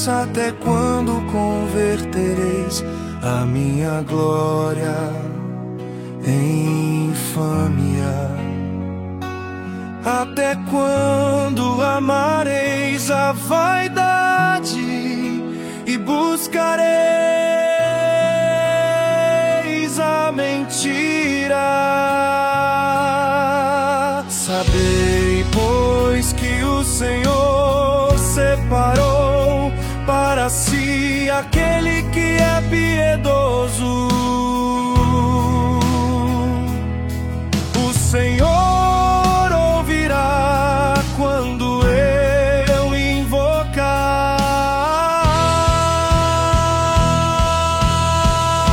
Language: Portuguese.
Até quando convertereis a minha glória em infâmia? Até quando amareis a vaidade e buscareis a mentira? Sabei, pois, que o Senhor separou para si aquele que é piedoso